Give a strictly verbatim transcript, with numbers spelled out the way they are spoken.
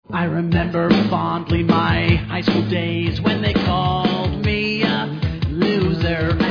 I remember fondly my high school days when they called me a loser.